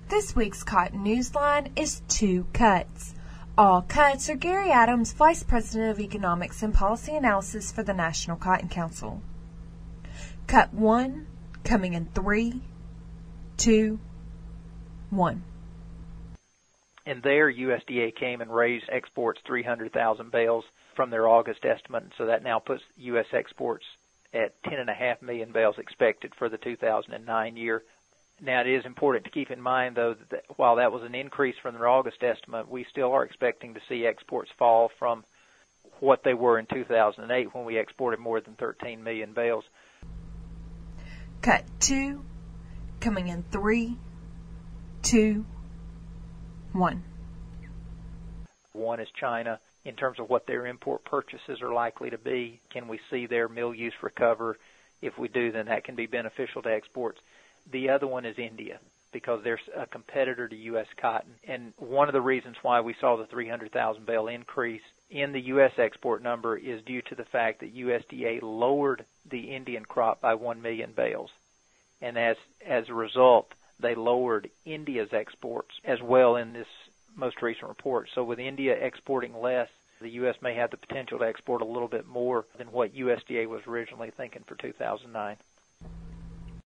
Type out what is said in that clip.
This week's Cotton Newsline is Two Cuts. All cuts are Gary Adams, Vice President of Economics and Policy Analysis for the National Cotton Council. Cut 1, coming in 3, 2, 1. And there, USDA came and raised exports 300,000 bales from their August estimate, so that now puts U.S. exports at 10.5 million bales expected for the 2009 year. Now, it is important to keep in mind, though, that while that was an increase from their August estimate, we still are expecting to see exports fall from what they were in 2008 when we exported more than 13 million bales. Cut 2, coming in 3, 2, 1. One is China. In terms of what their import purchases are likely to be, can we see their mill use recover? If we do, then that can be beneficial to exports. The other one is India, because they're a competitor to U.S. cotton. And one of the reasons why we saw the 300,000 bale increase in the U.S. export number is due to the fact that USDA lowered the Indian crop by 1 million bales. And as a result, they lowered India's exports as well in this most recent report. So with India exporting less, the U.S. may have the potential to export a little bit more than what USDA was originally thinking for 2009.